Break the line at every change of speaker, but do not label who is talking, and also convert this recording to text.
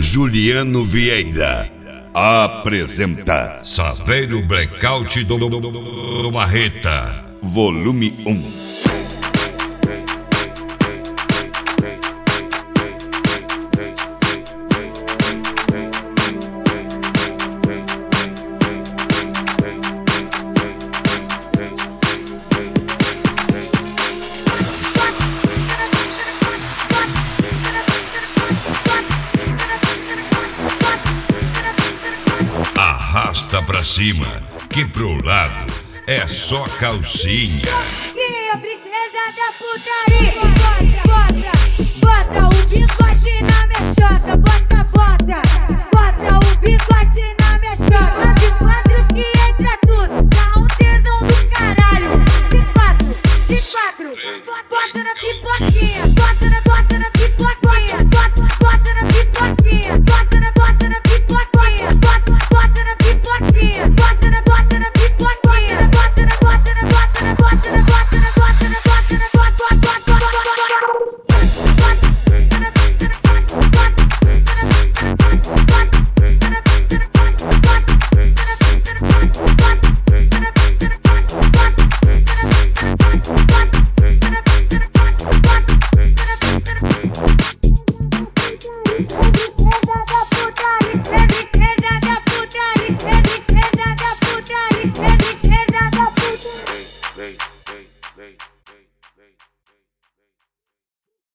Juliano Vieira apresenta
Saveiro Blackout do Marreta,
Volume 1.
Arrasta pra cima, que pro lado é só calcinha.
Que a princesa da putaria. Bota o bigode na minha chota.